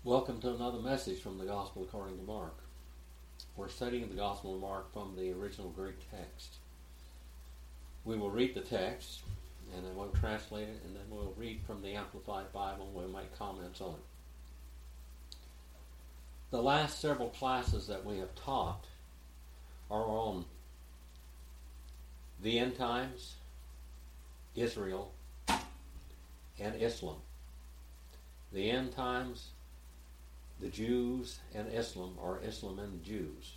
Welcome to another message from the Gospel according to Mark. We're studying the Gospel of Mark from the original Greek text. We will read the text, and then we'll translate it, and then we'll read from the Amplified Bible, and we'll make comments on it. The last several classes that we have taught are on the end times, Israel, and Islam. The end times, the Jews and Islam, or Islam and the Jews.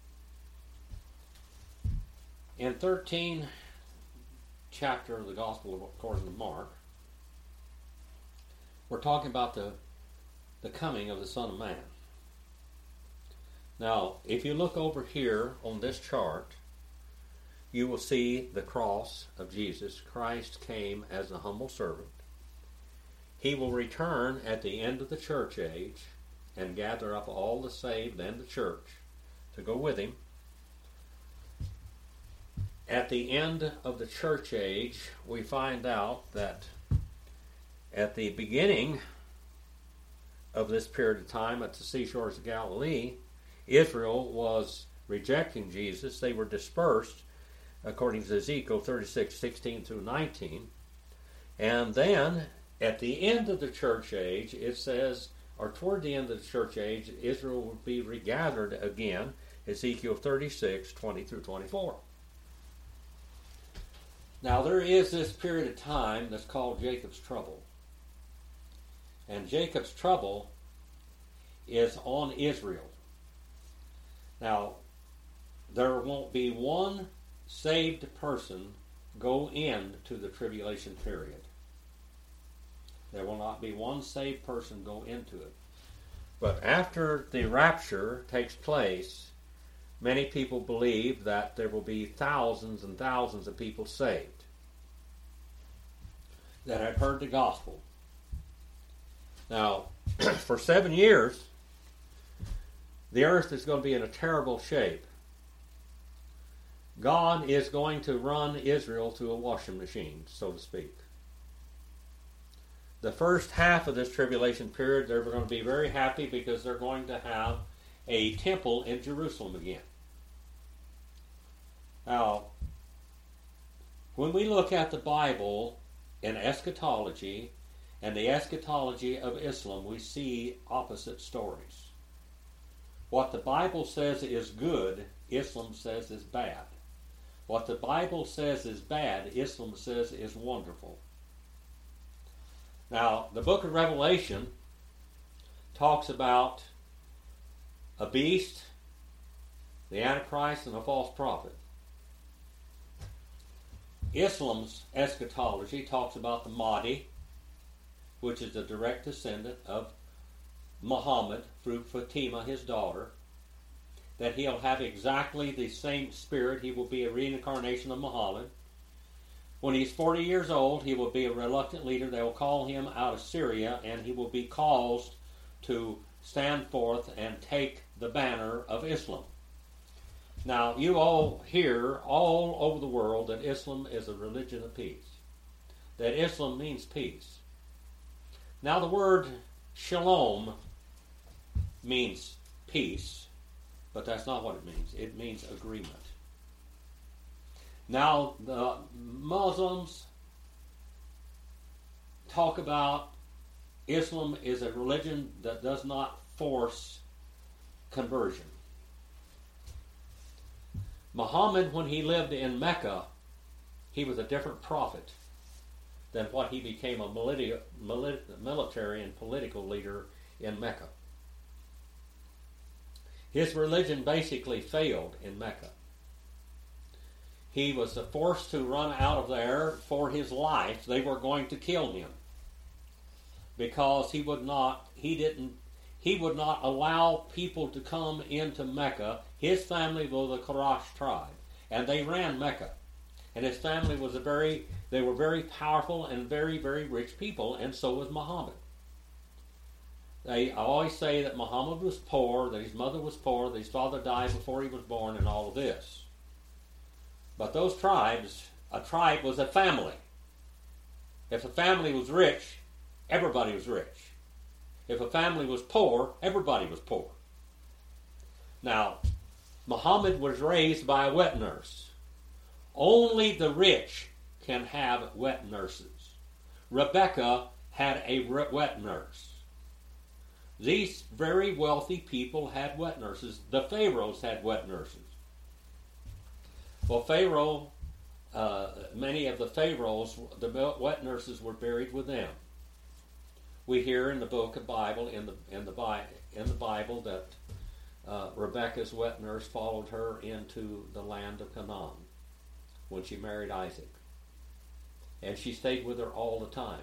In 13th chapter of the Gospel according to Mark, we're talking about the coming of the Son of Man. Now, if you look over here on this chart, you will see the cross of Jesus. Christ came as a humble servant. He will return at the end of the church age and gather up all the saved and the church to go with him. At the end of the church age, we find out that at the beginning of this period of time at the seashores of Galilee, Israel was rejecting Jesus. They were dispersed, according to Ezekiel 36:16 through 19. And then, at the end of the church age, it says, or toward the end of the church age, Israel would be regathered again, Ezekiel 36:20 through 24. Now, there is this period of time that's called Jacob's trouble. And Jacob's trouble is on Israel. Now, there won't be one saved person go into the tribulation period. There will not be one saved person go into it. But after the rapture takes place, many people believe that there will be thousands and thousands of people saved that have heard the gospel. Now, for 7 years, the earth is going to be in a terrible shape. God is going to run Israel through a washing machine, so to speak. The first half of this tribulation period, they're going to be very happy because they're going to have a temple in Jerusalem again. Now, when we look at the Bible in eschatology and the eschatology of Islam, we see opposite stories. What the Bible says is good, Islam says is bad. What the Bible says is bad, Islam says is wonderful. Now, the book of Revelation talks about a beast, the Antichrist, and a false prophet. Islam's eschatology talks about the Mahdi, which is the direct descendant of Muhammad through Fatima, his daughter, that he'll have exactly the same spirit. He will be a reincarnation of Muhammad. When he's 40 years old, he will be a reluctant leader. They will call him out of Syria, and he will be caused to stand forth and take the banner of Islam. Now, you all hear all over the world that Islam is a religion of peace, that Islam means peace. Now, the word shalom means peace, but that's not what it means. It means agreement. Now, the Muslims talk about Islam is a religion that does not force conversion. Muhammad, when he lived in Mecca, he was a different prophet than what he became a military and political leader in Mecca. His religion basically failed in Mecca. He was forced to run out of there for his life. They were going to kill him because he would not allow people to come into Mecca. His family was the Quraysh tribe, and they ran Mecca. And his family was they were very powerful and very, very rich people, and so was Muhammad. They always say that Muhammad was poor, that his mother was poor, that his father died before he was born, and all of this. But those tribes, a tribe was a family. If a family was rich, everybody was rich. If a family was poor, everybody was poor. Now, Muhammad was raised by a wet nurse. Only the rich can have wet nurses. Rebecca had a wet nurse. These very wealthy people had wet nurses. The pharaohs had wet nurses. Well, many of the pharaohs, the wet nurses were buried with them. We hear in the book of Bible, in the Bible, that Rebecca's wet nurse followed her into the land of Canaan when she married Isaac, and she stayed with her all the time.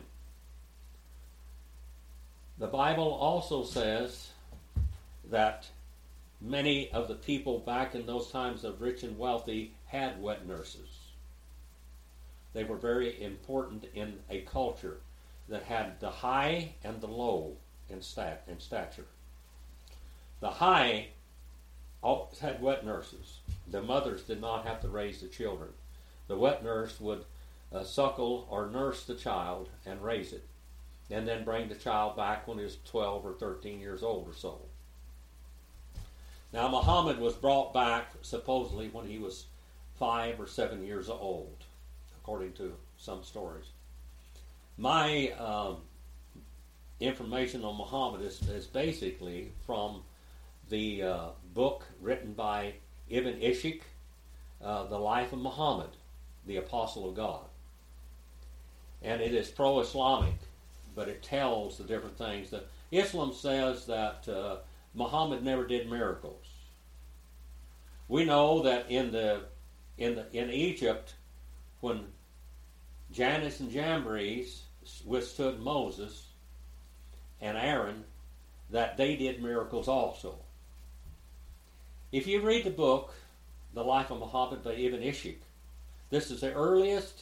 The Bible also says that many of the people back in those times of rich and wealthy had wet nurses. They were very important in a culture that had the high and the low in stature. The high had wet nurses. The mothers did not have to raise the children. The wet nurse would suckle or nurse the child and raise it, and then bring the child back when he was 12 or 13 years old or so. Now, Muhammad was brought back supposedly when he was 5 or 7 years old, according to some stories. My information on Muhammad is basically from the book written by Ibn Ishaq, The Life of Muhammad, the Apostle of God. And it is pro-Islamic, but it tells the different things. That Islam says that Muhammad never did miracles. We know that in Egypt, when Jannes and Jambres withstood Moses and Aaron, that they did miracles also. If you read the book, The Life of Muhammad by Ibn Ishaq, this is the earliest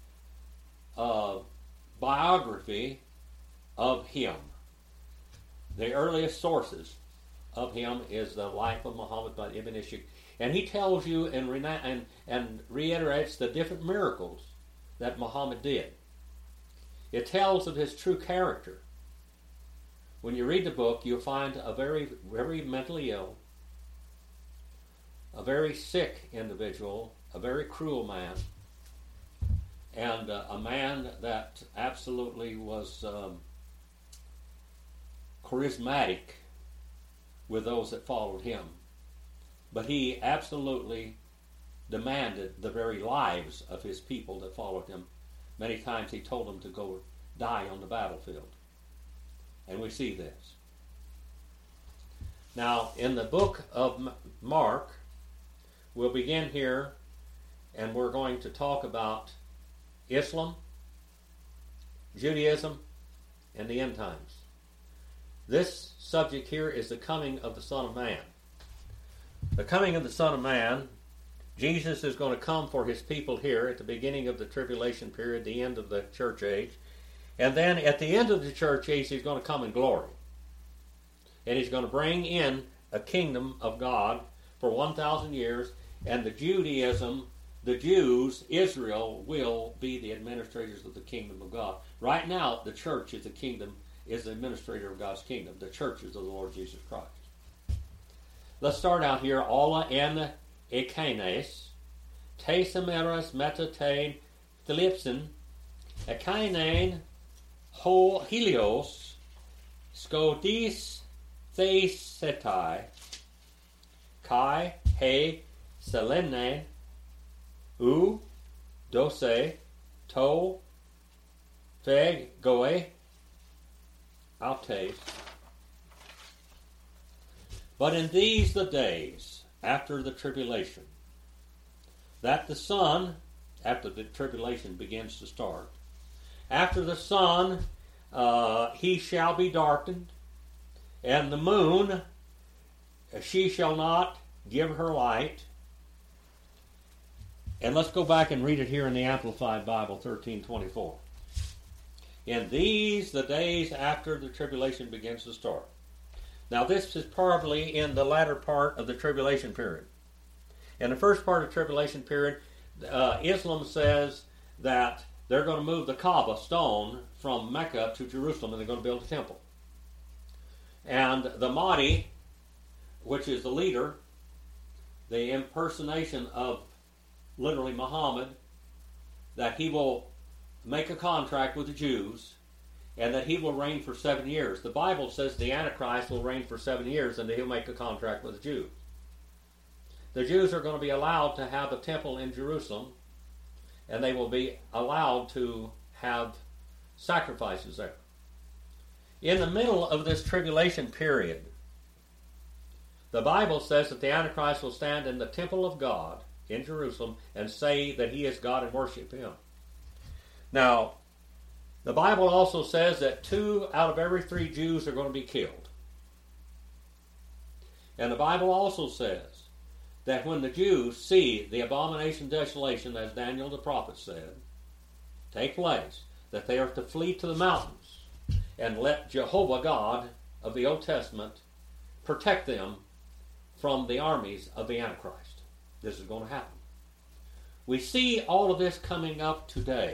biography of him. The earliest sources of him is The Life of Muhammad by Ibn Ishaq. And he tells you and reiterates the different miracles that Muhammad did. It tells of his true character. When you read the book, you'll find a very, very mentally ill, a very sick individual, a very cruel man, and a man that absolutely was charismatic with those that followed him. But he absolutely demanded the very lives of his people that followed him. Many times he told them to go die on the battlefield. And we see this. Now, in the book of Mark, we'll begin here, and we're going to talk about Islam, Judaism, and the end times. This subject here is the coming of the Son of Man. The coming of the Son of Man, Jesus is going to come for his people here at the beginning of the tribulation period, the end of the church age. And then at the end of the church age, he's going to come in glory. And he's going to bring in a kingdom of God for 1,000 years. And the Jews, Israel, will be the administrators of the kingdom of God. Right now, the church is the administrator of God's kingdom. The church is of the Lord Jesus Christ. Let's start out here. Alla en ekaines, te semeras metatein thlipsin, ekainen ho helios, skodis thesetai, kai he selene, u dose to feg goe autes. But in these the days after the tribulation, that the sun, after the tribulation begins to start, after the sun, he shall be darkened, and the moon, she shall not give her light. And let's go back and read it here in the Amplified Bible, 1324. In these the days after the tribulation begins to start. Now this is probably in the latter part of the tribulation period. In the first part of the tribulation period, Islam says that they're going to move the Kaaba stone from Mecca to Jerusalem, and they're going to build a temple. And the Mahdi, which is the leader, the impersonation of literally Muhammad, that he will make a contract with the Jews and that he will reign for 7 years. The Bible says the Antichrist will reign for 7 years and that he'll make a contract with the Jews. The Jews are going to be allowed to have a temple in Jerusalem, and they will be allowed to have sacrifices there. In the middle of this tribulation period, the Bible says that the Antichrist will stand in the temple of God in Jerusalem and say that he is God and worship him. Now, the Bible also says that 2 out of every 3 Jews are going to be killed. And the Bible also says that when the Jews see the abomination of desolation, as Daniel the prophet said, take place, that they are to flee to the mountains and let Jehovah God of the Old Testament protect them from the armies of the Antichrist. This is going to happen. We see all of this coming up today.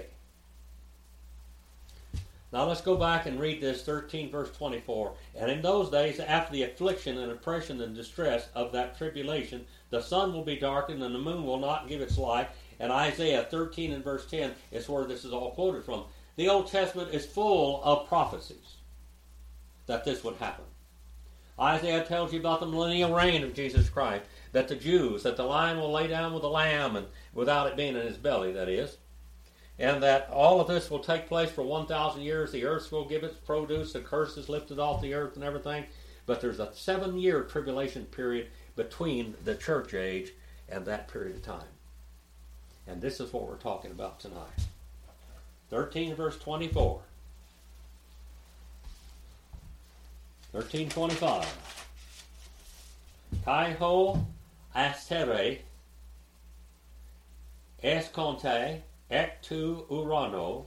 Now let's go back and read this 13 verse 24. And in those days, after the affliction and oppression and distress of that tribulation, the sun will be darkened and the moon will not give its light. And Isaiah 13 and verse 10 is where this is all quoted from. The Old Testament is full of prophecies that this would happen. Isaiah tells you about the millennial reign of Jesus Christ, that the Jews, that the lion will lay down with the lamb, and without it being in his belly, that is, and that all of this will take place for 1,000 years. The earth will give its produce, the curse is lifted off the earth and everything, but there's a 7-year tribulation period between the church age and that period of time. And this is what we're talking about tonight. 13 verse 24. 13:25. Kai ho astere esconte ek tu urano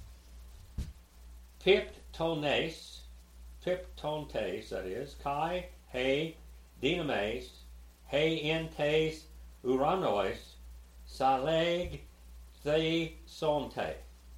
piptontes, that is, kai he dynames, he entes uranois, saleg the sonte.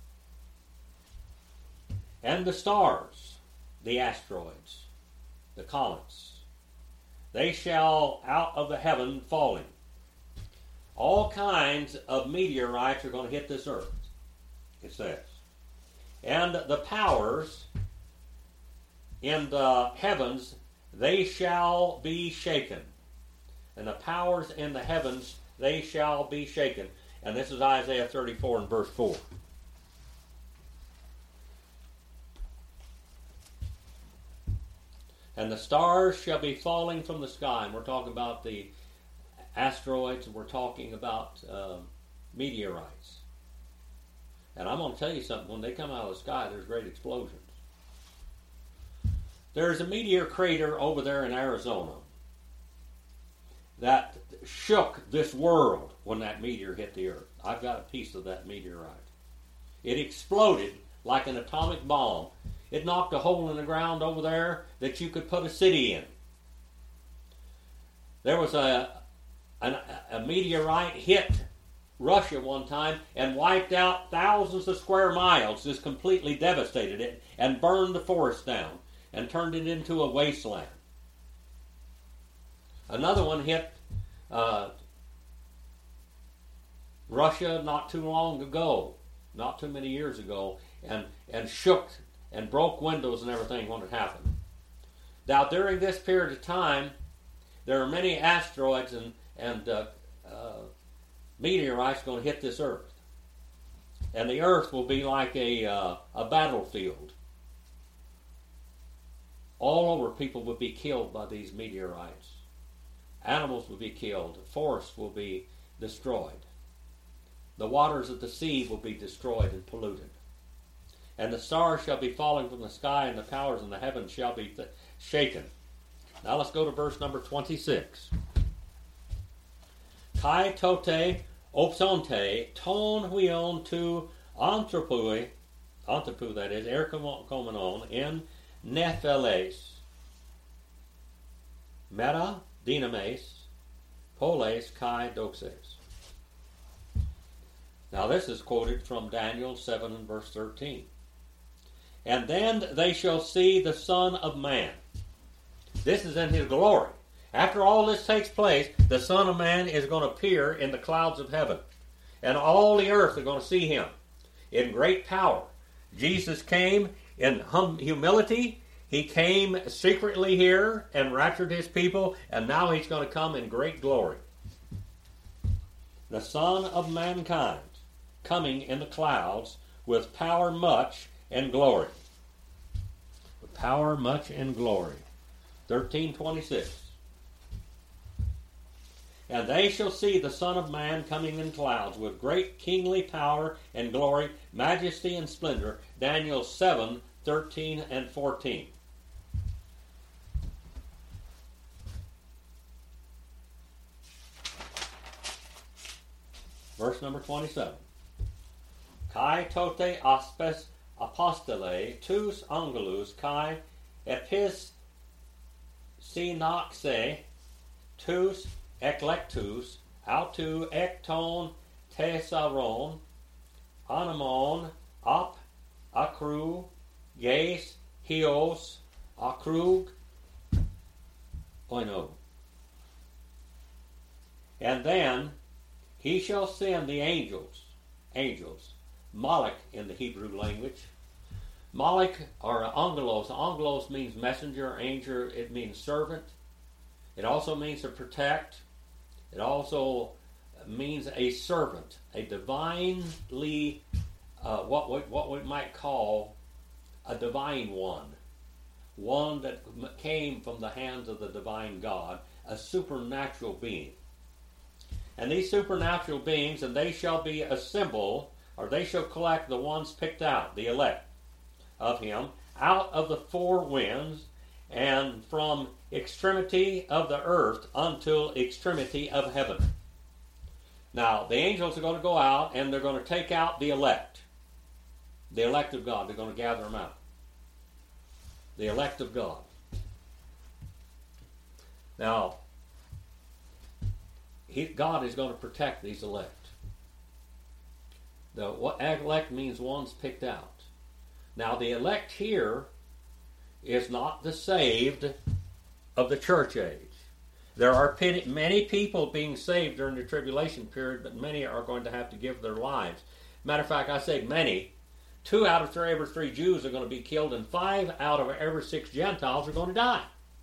And the stars, the asteroids, the comets, they shall out of the heaven falling. All kinds of meteorites are going to hit this earth, it says. And the powers in the heavens, they shall be shaken. And the powers in the heavens, they shall be shaken. And this is Isaiah 34 and verse 4. And the stars shall be falling from the sky. And we're talking about the asteroids, and we're talking about meteorites. And I'm going to tell you something. When they come out of the sky, there's great explosions. There's a meteor crater over there in Arizona that shook this world when that meteor hit the earth. I've got a piece of that meteorite. It exploded like an atomic bomb. It knocked a hole in the ground over there that you could put a city in. There was a meteorite hit Russia one time and wiped out thousands of square miles, just completely devastated it and burned the forest down and turned it into a wasteland. Another one hit Russia not too long ago, not too many years ago, and shook and broke windows and everything when it happened. Now, during this period of time, there are many asteroids and meteorites going to hit this earth. And the earth will be like a battlefield. All over, people will be killed by these meteorites. Animals will be killed. Forests will be destroyed. The waters of the sea will be destroyed and polluted. And the stars shall be falling from the sky, and the powers in the heavens shall be shaken. Now let's go to verse number 26. Kai tote opsonte ton huion tu anthropoi, that is, erkomenon, in nepheles, meta dynames, poles kai doxes. Now this is quoted from Daniel 7 and verse 13. And then they shall see the Son of Man This is in his glory. After all this takes place, the Son of Man is going to appear in the clouds of heaven. And all the earth are going to see him in great power. Jesus came in humility. He came secretly here and raptured his people, and now he's going to come in great glory. The Son of Mankind coming in the clouds with power much and glory. With power much and glory. 13:26. And they shall see the Son of Man coming in clouds with great kingly power and glory, majesty and splendor. Daniel 7:13 and 14. Verse number 27. Kai tote aspes apostole tous angelus kai epis synaxe tous eclectus autu ecton thesaron anamon ap acru ges hios acrug oino. And then he shall send the angels, Malach in the Hebrew language. Malach or angelos. Angelos means messenger, angel. It means servant. It also means to protect. It also means a servant, a divinely, what we might call a divine one that came from the hands of the divine God, a supernatural being. And these supernatural beings, and they shall be assembled, or they shall collect the ones picked out, the elect of him, out of the four winds, and from extremity of the earth until extremity of heaven. Now, the angels are going to go out, and they're going to take out the elect of God. They're going to gather them out. The elect of God. Now, God is going to protect these elect. What elect means one's picked out. Now, the elect here is not the saved of the church age. There are many people being saved during the tribulation period, but many are going to have to give their lives. Matter of fact, I say many. 2 out of every 3 Jews are going to be killed, and 5 out of every 6 Gentiles are going to die.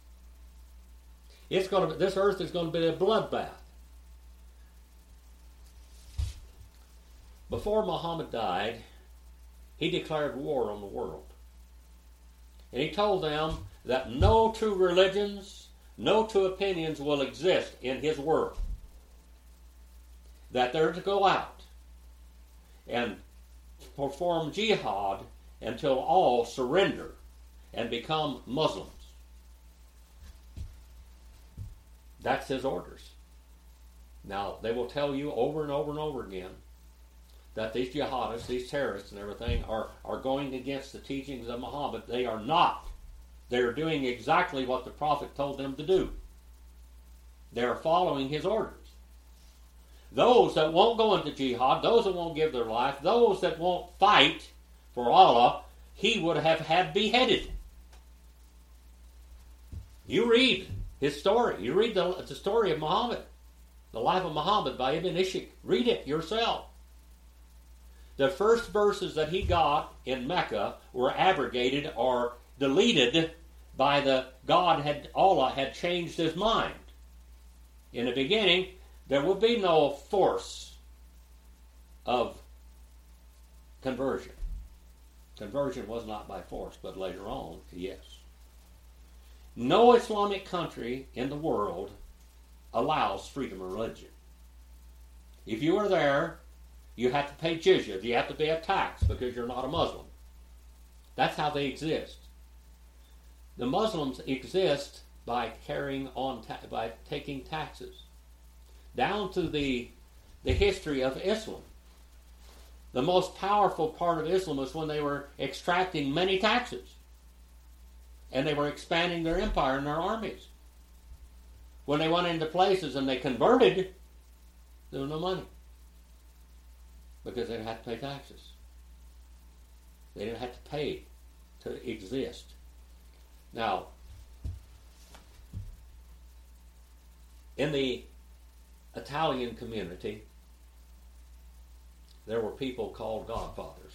This earth is going to be a bloodbath. Before Muhammad died, he declared war on the world. And he told them that no two religions, no two opinions will exist in his world. That they're to go out and perform jihad until all surrender and become Muslims. That's his orders. Now, they will tell you over and over and over again that these jihadists, these terrorists and everything are going against the teachings of Muhammad. They are not. They are doing exactly what the Prophet told them to do. They are following his orders. Those that won't go into jihad, those that won't give their life, those that won't fight for Allah, he would have had beheaded. You read his story. You read the story of Muhammad, the life of Muhammad by Ibn Ishaq. Read it yourself. The first verses that he got in Mecca were abrogated or deleted by Allah had changed his mind. In the beginning, there would be no force of conversion. Conversion was not by force, but later on, yes. No Islamic country in the world allows freedom of religion. If you are there, you have to pay jizya. You have to pay a tax because you're not a Muslim. That's how they exist. The Muslims exist by by taking taxes. Down to the history of Islam. The most powerful part of Islam was when they were extracting many taxes. And they were expanding their empire and their armies. When they went into places and they converted, there was no money. Because they didn't have to pay taxes. They didn't have to pay to exist. Now, In the Italian community, there were people called godfathers.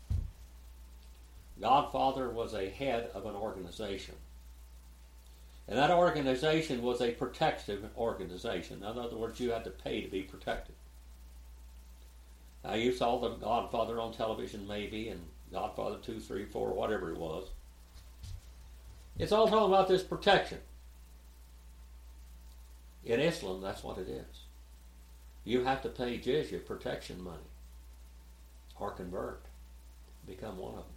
Godfather was a head of an organization. And that organization was a protective organization. In other words, you had to pay to be protected. Now, you saw the Godfather on television maybe, and Godfather 2, 3, 4, whatever it was. It's all talking about this protection. In Islam, that's what it is. You have to pay jizya, protection money, or convert, become one of them.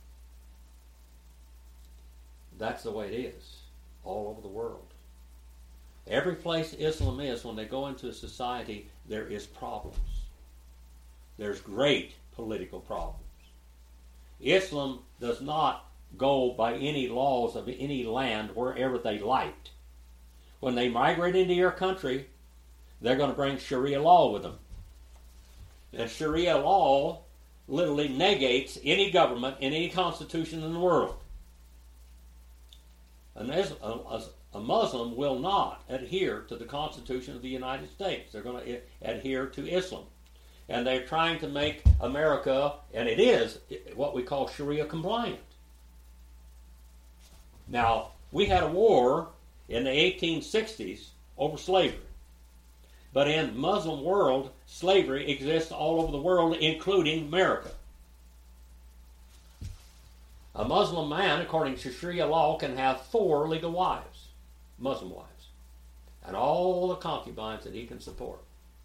That's the way it is all over the world. Every place Islam is, when they go into a society, there is problems. There's great political problems. Islam does not go by any laws of any land wherever they liked. When they migrate into your country, they're going to bring Sharia law with them. And Sharia law literally negates any government and any constitution in the world. A Muslim will not adhere to the Constitution of the United States. They're going to adhere to Islam. And they're trying to make America, and it is, what we call Sharia compliant. Now, we had a war in the 1860s over slavery. But in the Muslim world, slavery exists all over the world, including America. A Muslim man, according to Sharia law, can have 4 legal wives, Muslim wives, and all the concubines that he can support.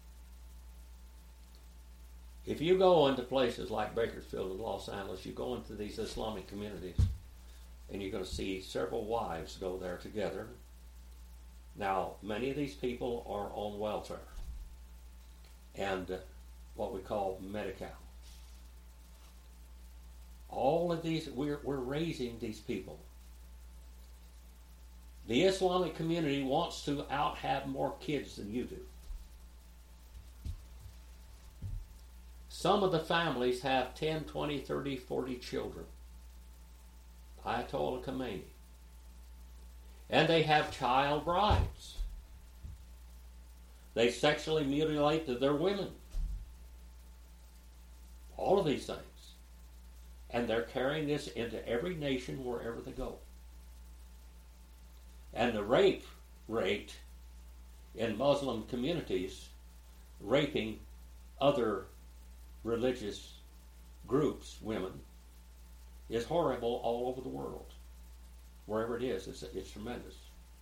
If you go into places like Bakersfield and Los Angeles, you go into these Islamic communities, and you're going to see several wives go there together. Now, many of these people are on welfare and what we call Medi-Cal. All of these, we're raising these people. The Islamic community wants to have more kids than you do. Some of the families have 10, 20, 30, 40 children. Ayatollah Khomeini. And they have child brides. They sexually mutilate their women. All of these things. And they're carrying this into every nation wherever they go. And the rape rate in Muslim communities, raping other religious groups, women, is horrible all over the world. Wherever it is, it's tremendous.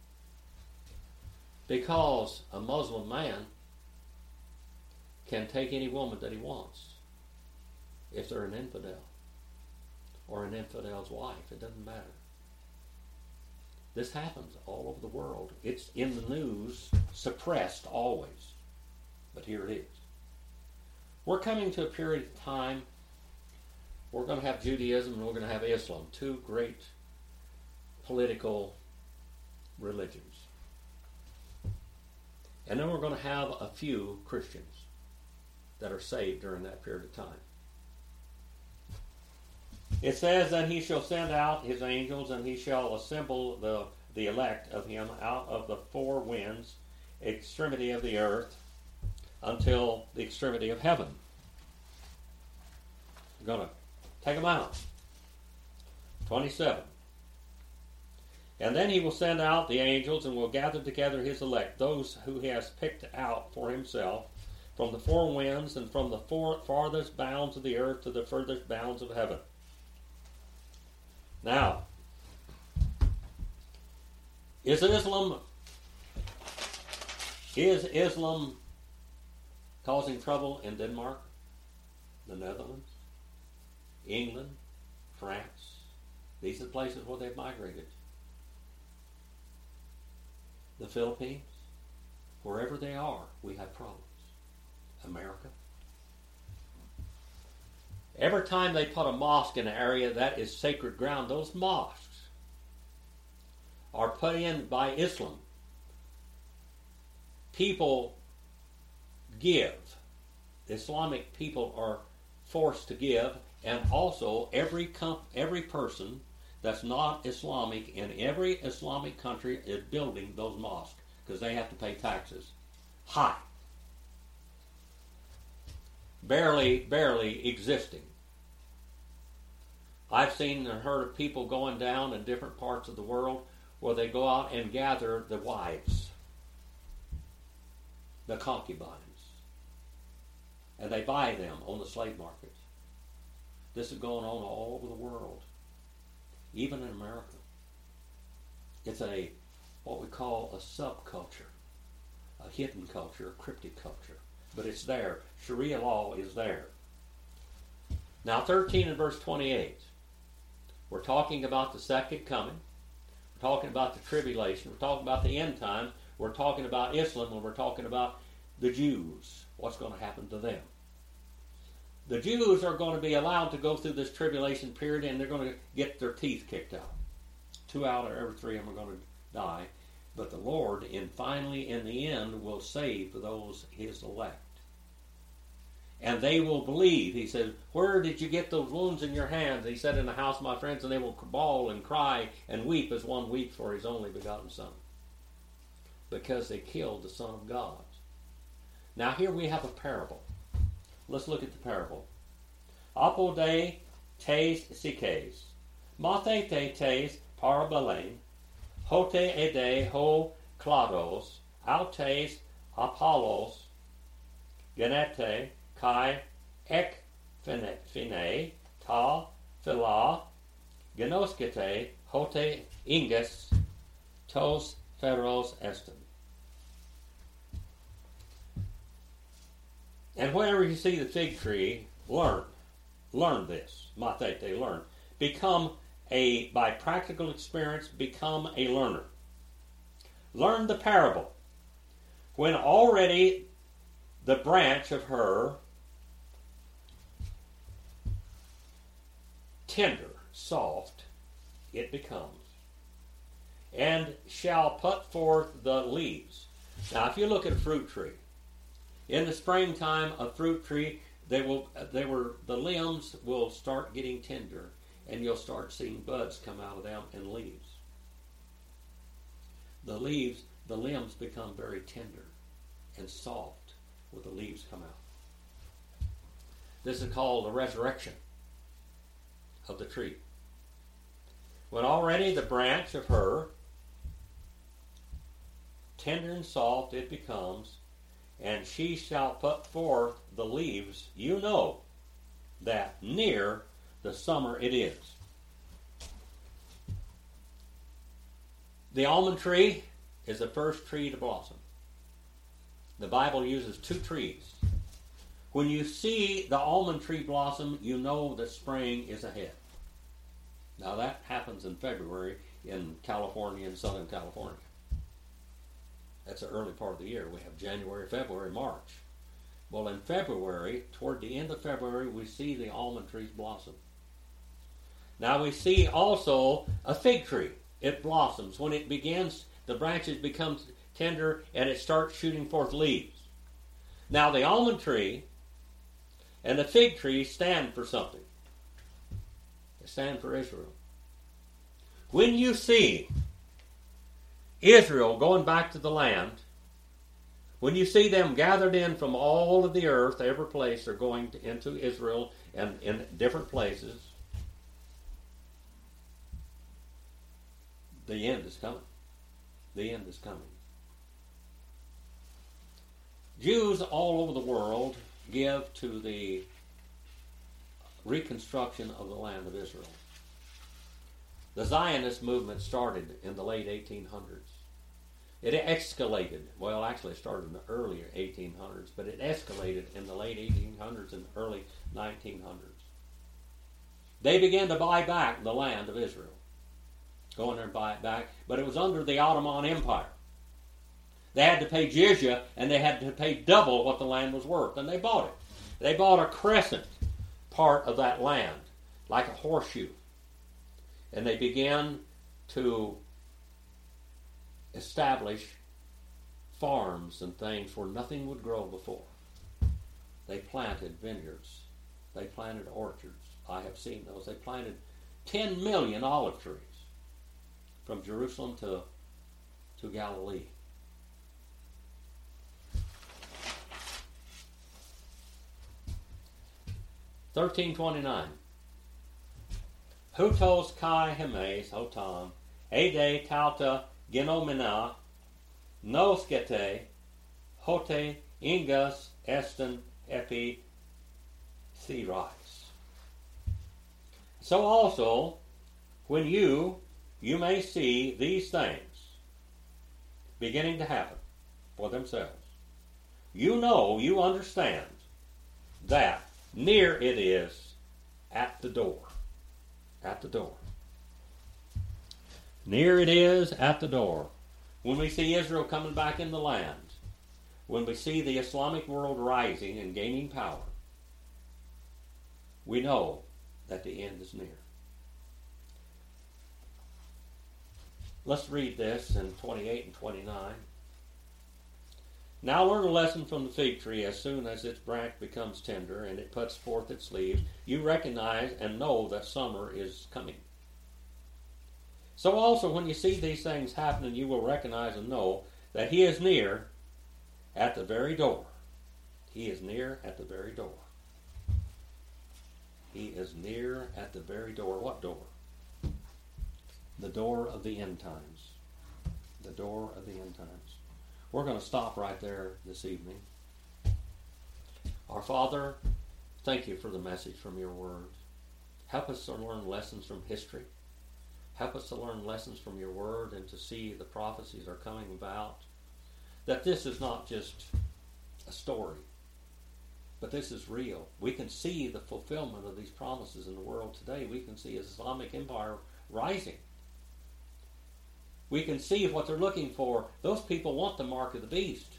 Because a Muslim man can take any woman that he wants if they're an infidel or an infidel's wife. It doesn't matter. This happens all over the world. It's in the news, suppressed always. But here it is. We're coming to a period of time, we're going to have Judaism and we're going to have Islam, 2 great political religions. And then we're going to have a few Christians that are saved during that period of time. It says that he shall send out his angels, and he shall assemble the elect of him out of the 4 winds, extremity of the earth, until the extremity of heaven. We're going to take them out. 27. And then he will send out the angels and will gather together his elect, those who he has picked out for himself, from the 4 winds and from the farthest bounds of the earth to the furthest bounds of heaven. Now, is Islam causing trouble in Denmark, the Netherlands, England, France? These are the places where they've migrated. The Philippines, wherever they are, we have problems. America. Every time they put a mosque in an area that is sacred ground, those mosques are put in by Islam. People give. Islamic people are forced to give, and also every person that's not Islamic in every Islamic country is building those mosques because they have to pay taxes. high. Barely existing. I've seen and heard of people going down in different parts of the world where they go out and gather the wives, the concubines, and they buy them on the slave market. This is going on all over the world, even in America. It's what we call a subculture, a hidden culture, a cryptic culture. But it's there. Sharia law is there. Now 13 and verse 28. We're talking about the second coming. We're talking about the tribulation. We're talking about the end time. We're talking about Islam, and we're talking about the Jews. What's going to happen to them? The Jews are going to be allowed to go through this tribulation period, and they're going to get their teeth kicked out. 2 out of every 3 of them are going to die. But the Lord, finally in the end, will save those His elect. And they will believe. He said, where did you get those wounds in your hands? He said, in the house of my friends, and they will bawl and cry and weep as one weeps for his only begotten Son. Because they killed the Son of God. Now here we have a parable. Let's look at the parable. Apode tes sikes, mathe tes parabolain, hote ede ho klados, autes apollos, genete, kai ek fine ta phila genoskete hote inges tos feros estin. And whenever you see the fig tree, learn this. Matete, learn. By practical experience, become a learner. Learn the parable. When already the branch of her tender, soft, it becomes, and shall put forth the leaves. Now, if you look at a fruit tree, in the springtime, a fruit tree, the limbs will start getting tender, and you'll start seeing buds come out of them and leaves. The limbs become very tender and soft when the leaves come out. This is called the resurrection of the tree. When already the branch of her, tender and soft it becomes, and she shall put forth the leaves, you know that near the summer it is. The almond tree is the first tree to blossom. The Bible uses 2 trees. When you see the almond tree blossom, you know that spring is ahead. Now that happens in February in California and Southern California. That's the early part of the year. We have January, February, March. Well, in February, toward the end of February, we see the almond trees blossom. Now we see also a fig tree. It blossoms. When it begins, the branches become tender and it starts shooting forth leaves. Now the almond tree and the fig tree stand for something. They stand for Israel. When you see Israel going back to the land, when you see them gathered in from all of the earth, every place, they're going into Israel and in different places, the end is coming. The end is coming. Jews all over the world give to the reconstruction of the land of Israel. The Zionist movement started in the late 1800s. It escalated. Well, actually it started in the earlier 1800s, but it escalated in the late 1800s and early 1900s. They began to buy back the land of Israel. Go in there and buy it back. But it was under the Ottoman Empire. They had to pay jizya, and they had to pay double what the land was worth, and they bought it. They bought a crescent part of that land, like a horseshoe. And they began to establish farms and things where nothing would grow before. They planted vineyards. They planted orchards. I have seen those. They planted 10 million olive trees from Jerusalem to Galilee. 13:29. Hutos kai hemes hotam, ede tauta genomena, noskete, hote ingas esten epi therais. So also, when you may see these things beginning to happen for themselves, you understand that near it is at the door. At the door. Near it is at the door. When we see Israel coming back in the land, when we see the Islamic world rising and gaining power, we know that the end is near. Let's read this in 28 and 29. Now learn a lesson from the fig tree. As soon as its branch becomes tender and it puts forth its leaves, you recognize and know that summer is coming. So also when you see these things happening, you will recognize and know that he is near at the very door. He is near at the very door. He is near at the very door. What door? The door of the end times. The door of the end times. We're going to stop right there this evening. Our Father, thank you for the message from your word. Help us to learn lessons from history. Help us to learn lessons from your word and to see the prophecies are coming about. That this is not just a story, but this is real. We can see the fulfillment of these promises in the world today. We can see Islamic empire rising. We can see what they're looking for. Those people want the mark of the beast.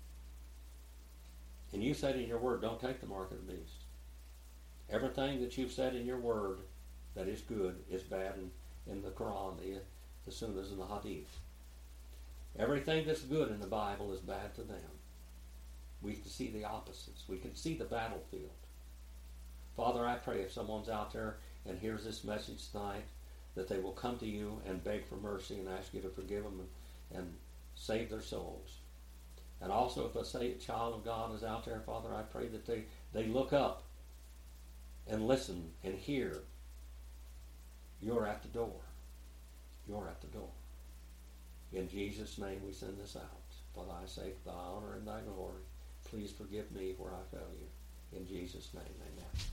And you said in your word, don't take the mark of the beast. Everything that you've said in your word that is good is bad in the Quran, the Sunnahs, and the Hadith. Everything that's good in the Bible is bad to them. We can see the opposites. We can see the battlefield. Father, I pray if someone's out there and hears this message tonight, that they will come to you and beg for mercy and ask you to forgive them and save their souls. And also if a child of God is out there, Father, I pray that they look up and listen and hear. You're at the door. You're at the door. In Jesus' name we send this out. For thy sake, thy honor, and thy glory. Please forgive me where I fail you. In Jesus' name, amen.